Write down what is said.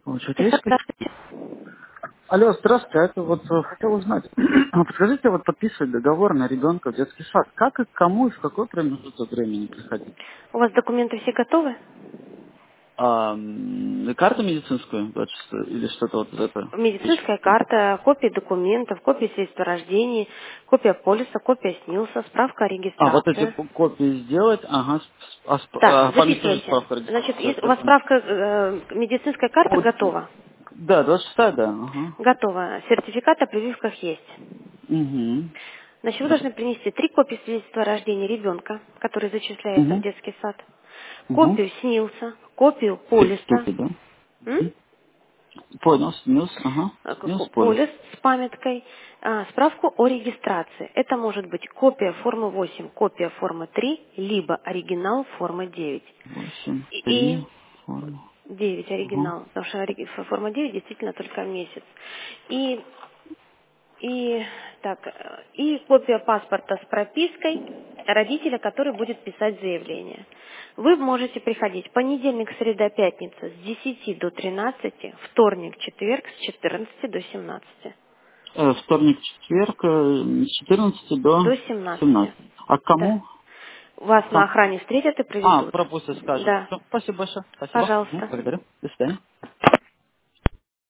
Что-то есть какие? Здравствуйте. Алло, здравствуйте, это вот хотел узнать. Подскажите, вот подписывать договор на ребенка в детский сад. Как и к кому и в какой промежуток времени приходить? У вас документы все готовы? Карту медицинскую, или что-то вот это еще? Медицинская карта, копии документов, копия свидетельства о рождении, копия полиса, копия СНИЛСа, справка о Вот эти регистрации. копии сделать, ага, Так, по них тоже записывайте. справка Значит, регистрации. у вас справка, медицинская карта О, готова. да, 26, да, ага. Готова. Сертификат о прививках есть. Угу. Значит, вы Да. должны принести 3 копии свидетельства о рождении ребенка, который зачисляется в Угу. детский сад, Угу. копию СНИЛСа, копию Три полиса, штуки, да? м? Понял, снес, ага. Снес полис. полис с памяткой, справку о регистрации. Это может быть копия формы 8, копия формы 3, либо оригинал формы 9. 8 3 И форма. 9 Ага. оригинал, потому что форма 9 действительно только месяц. И, и, так, и копия паспорта с пропиской родителя, который будет писать заявление. Вы можете приходить понедельник, среда, пятница с 10 до 13, вторник, четверг с 14 до 17. Вторник, четверг, с 14 до До 17. 17. А Да. кому? Вас на Кому? охране встретят и проведут. Пропустят, скажут. Да. Все, спасибо большое. Спасибо. Пожалуйста. Благодарю. До свидания.